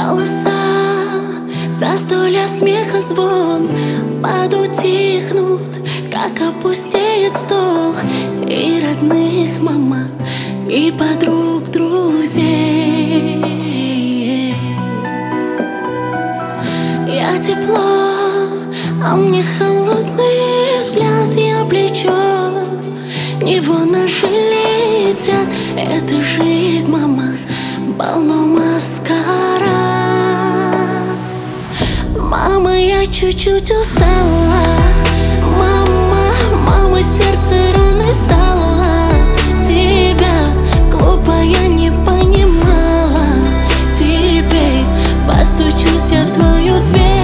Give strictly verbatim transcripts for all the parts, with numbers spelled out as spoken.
Голоса, застолья, смеха, звон подутихнут, как опустеет стол. И родных, мама, и подруг, друзей. Я тепло, а мне холодный взгляд. Я плечо, в него ножи летят. Это жизнь, мама, полно маскарад. Мама, я чуть-чуть устала. Мама, мама, сердце раной стало. Тебя глупо я не понимала. Теперь постучусь я в твою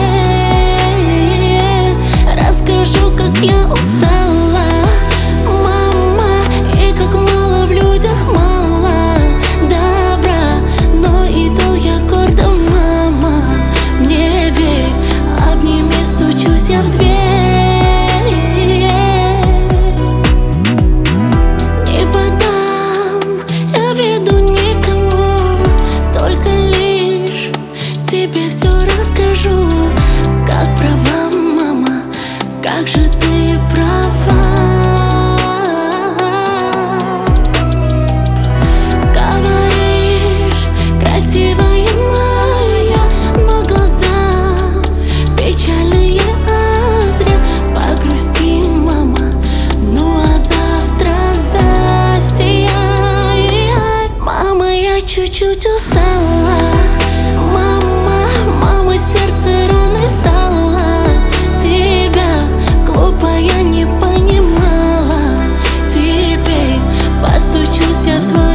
дверь. Расскажу, как я устала. Мама, и как мало в людях мало добра. Но иду я гордо, мама, мне верь. Обними, стучусь я в дверь. Не подам я виду никому, только лишь тебе все расскажу. Как права, мама, как же ты права. Говоришь, красивая моя, но глаза печальные, а зря. Погрусти, мама, ну а завтра засияй. Мама, я чуть-чуть устала. Мама, мама, сердце раной стало. Тебя глупо я не понимала. Теперь постучусь я в твой